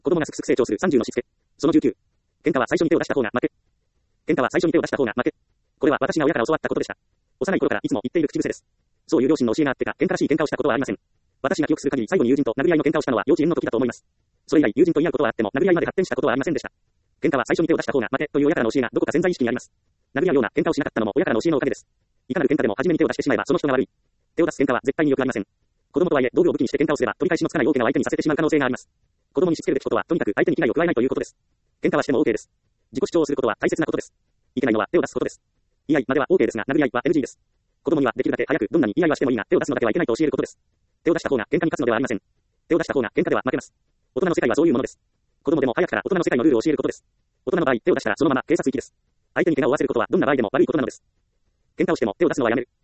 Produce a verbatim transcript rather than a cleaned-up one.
子供がすくすく成長するさんじゅうのしつけ。そのじゅうきゅう。喧嘩は最初に手を出した方が負け。喧嘩は最初に手を出した方が負け。これは私が親から教わったことでした。幼い頃からいつも言っている口癖です。そういう両親の教えがあってか、喧嘩らしい喧嘩をしたことはありません。私が記憶する限り最後に友人と殴り合いの喧嘩をしたのは幼稚園の時だと思います。それ以来友人と言い合うことはあっても殴り合いまで発展したことはありませんでした。喧嘩は最初に手を出した方が負けという親からの教えがどこか潜在意識にあります。殴り合うような喧嘩をしなかったのも親からの教えのおかげです。いかなる喧嘩でも初めに手を出してしまえばその人が悪い。手を出す喧嘩は絶対に良くありません。子供とはいえ道具を武器にして喧嘩をすれば取り返しのつかない大怪我を相手にさせてしまう可能性があります。子供にしつけるべきことはとにかく相手に危害を加えないということです。喧嘩はしても OK です。自己主張をすることは大切なことです。いけないのは手を出すことです。言い合いまでは OK ですが殴り合いは エヌジー です。子供にはできるだけ早くどんなに言い合いはしてもいいが手を出すのだけはいけないと教えることです。手を出した方が喧嘩に勝つのではありません。手を出した方が喧嘩では負けます。大人の世界はそういうものです。子供でも早くから大人の世界のルールを教えることです。大人の場合手を出したらそのまま警察行きです。相手に怪我を負わせることはどんな場合でも悪いことなのです。喧嘩をしても手を出すのはやめる。